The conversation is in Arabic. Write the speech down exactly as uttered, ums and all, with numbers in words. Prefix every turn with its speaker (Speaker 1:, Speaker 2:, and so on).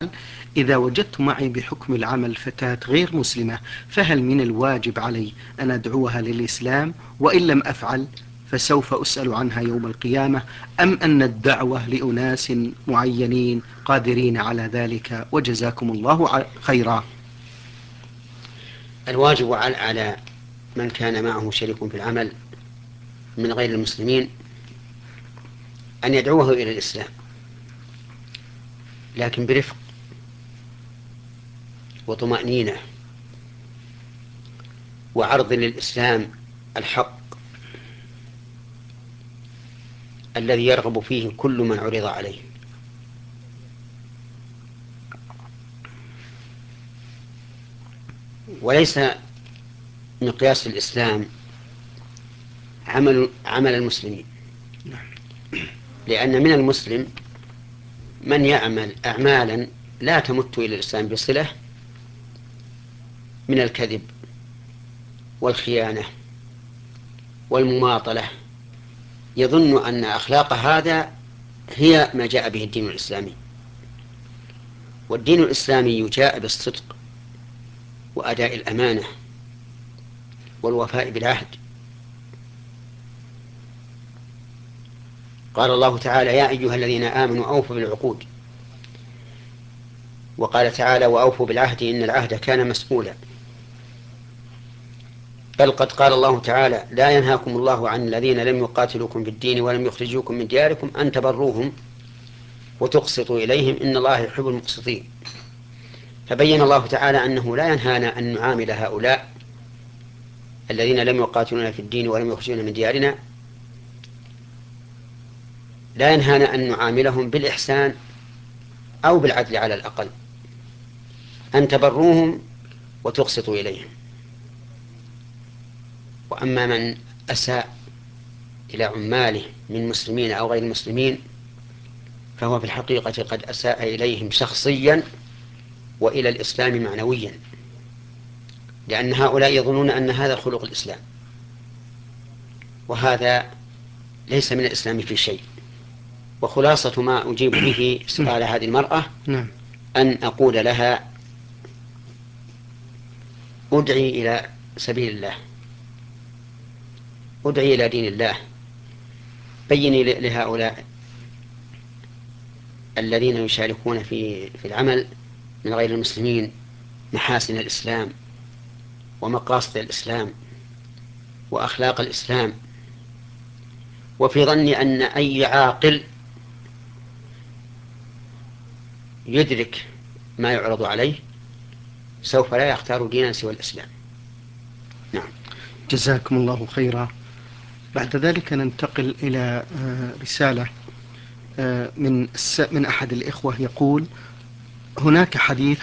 Speaker 1: إذا وجدت معي بحكم العمل فتاة غير مسلمة، فهل من الواجب علي أن أدعوها للإسلام؟ وإن لم أفعل فسوف أسأل عنها يوم القيامة، أم أن الدعوة لأناس معينين قادرين على ذلك؟ وجزاكم الله خيرا.
Speaker 2: الواجب على من كان معه شريك في العمل من غير المسلمين أن يدعوه إلى الإسلام، لكن برفق وطمأنينة وعرض للإسلام الحق الذي يرغب فيه كل من عرض عليه. وليس مقياس الإسلام عمل عمل المسلمين، لأن من المسلم من يعمل أعمالا لا تمت إلى الإسلام بصلة من الكذب والخيانة والمماطلة، يظن أن أخلاق هذا هي ما جاء به الدين الإسلامي. والدين الإسلامي جاء بالصدق وأداء الأمانة والوفاء بالعهد. قال الله تعالى: يا أيها الذين آمنوا أوفوا بالعقود. وقال تعالى: وأوفوا بالعهد إن العهد كان مسؤولا. بل قد قال الله تعالى: لا ينهاكم الله عن الذين لم يقاتلوكم في الدين ولم يخرجوكم من دياركم أن تبروهم وتقسطوا إليهم إن الله يحب المقسطين. فبين الله تعالى أنه لا ينهانا أن نعامل هؤلاء الذين لم يقاتلونا في الدين ولم يخرجونا من ديارنا، لا ينهانا أن نعاملهم بالإحسان أو بالعدل على الأقل، أن تبروهم وتقسطوا إليهم. وأما من أساء إلى عماله من مسلمين أو غير مسلمين فهو في الحقيقة قد أساء إليهم شخصيا وإلى الإسلام معنويا، لأن هؤلاء يظنون أن هذا خلق الإسلام، وهذا ليس من الإسلام في شيء. وخلاصة ما أجيب به سؤال هذه المرأة أن أقول لها: أدعي إلى سبيل الله، أدعي إلى دين الله، بيني لهؤلاء الذين يشاركون في في العمل من غير المسلمين محاسن الإسلام ومقاصد الإسلام وأخلاق الإسلام. وفي ظني أن أي عاقل يدرك ما يعرض عليه سوف لا يختار دينا سوى الإسلام. نعم.
Speaker 1: جزاكم الله خيرا. بعد ذلك ننتقل إلى رسالة من من أحد الإخوة يقول: هناك حديث